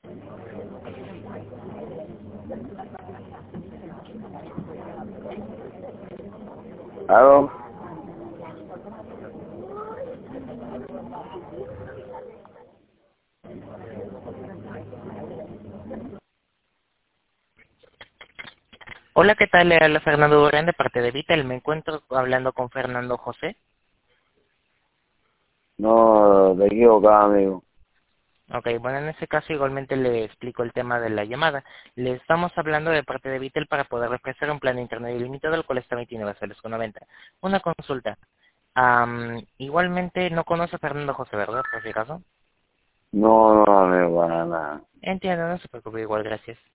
¿Aló? Hola, ¿qué tal? Le habla Fernando Durán de parte de Vitel. Me encuentro hablando con Fernando José. No, te equivocaba, amigo. Ok, bueno, en ese caso igualmente le explico el tema de la llamada. Le estamos hablando de parte de Vitel para poder ofrecer un plan de internet ilimitado, el cual está 29,90 soles. Una consulta. Igualmente no conoce a Fernando José, ¿verdad? Por si acaso. No, amigo, para nada. Entiendo, no se preocupe, igual, gracias.